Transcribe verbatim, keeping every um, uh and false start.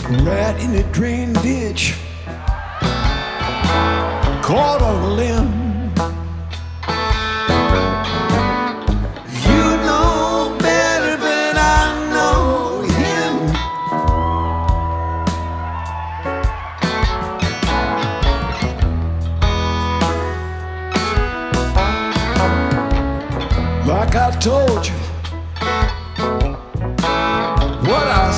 Rat in a drain ditch, caught on a limb. You know better than I know him. Like I told you,